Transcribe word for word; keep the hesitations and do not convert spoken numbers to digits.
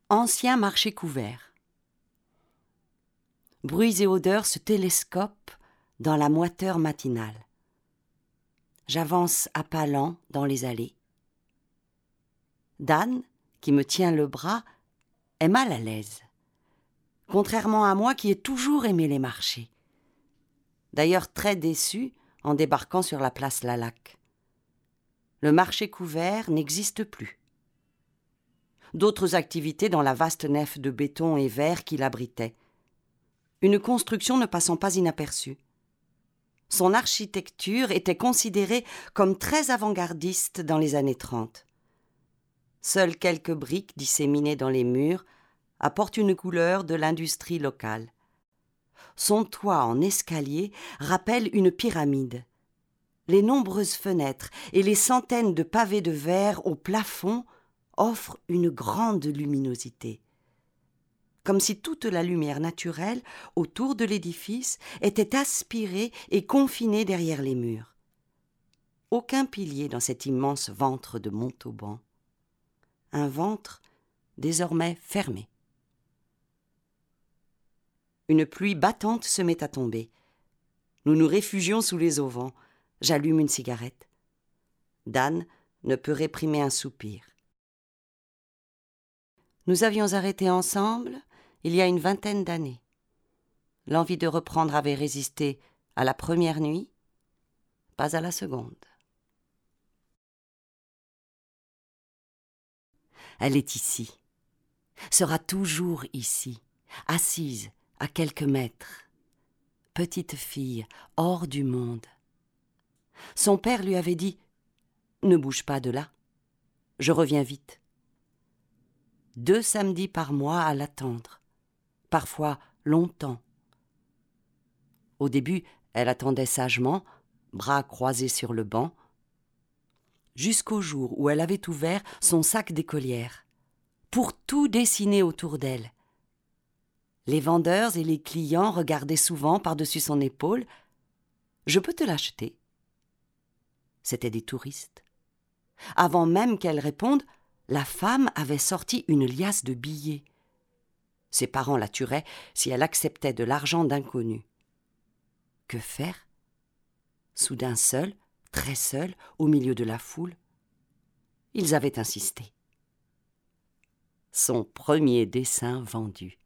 Ancien marché couvert. Bruits et odeurs se télescopent dans la moiteur matinale. J'avance à pas lents dans les allées. Dan, qui me tient le bras, est mal à l'aise, contrairement à moi qui ai toujours aimé les marchés. D'ailleurs très déçu en débarquant sur la place Lalac. Le marché couvert n'existe plus. D'autres activités dans la vaste nef de béton et verre qui l'abritait. Une construction ne passant pas inaperçue. Son architecture était considérée comme très avant-gardiste dans les années trente. Seules quelques briques disséminées dans les murs apportent une couleur de l'industrie locale. Son toit en escalier rappelle une pyramide. Les nombreuses fenêtres et les centaines de pavés de verre au plafond offrent une grande luminosité. Comme si toute la lumière naturelle autour de l'édifice était aspirée et confinée derrière les murs. Aucun pilier dans cet immense ventre de Montauban. Un ventre désormais fermé. Une pluie battante se met à tomber. Nous nous réfugions sous les auvents. J'allume une cigarette. Dan ne peut réprimer un soupir. Nous avions arrêté ensemble il y a une vingtaine d'années. L'envie de reprendre avait résisté à la première nuit, pas à la seconde. Elle est ici, sera toujours ici, assise à quelques mètres, petite fille hors du monde. Son père lui avait dit « Ne bouge pas de là, je reviens vite ». Deux samedis par mois à l'attendre, parfois longtemps. Au début, elle attendait sagement, bras croisés sur le banc, jusqu'au jour où elle avait ouvert son sac d'écolière, pour tout dessiner autour d'elle. Les vendeurs et les clients regardaient souvent par-dessus son épaule. « Je peux te l'acheter ?» C'étaient des touristes. Avant même qu'elle réponde, la femme avait sorti une liasse de billets. Ses parents la tueraient si elle acceptait de l'argent d'inconnus. Que faire ? Soudain seul, très seul, au milieu de la foule. Ils avaient insisté. Son premier dessin vendu.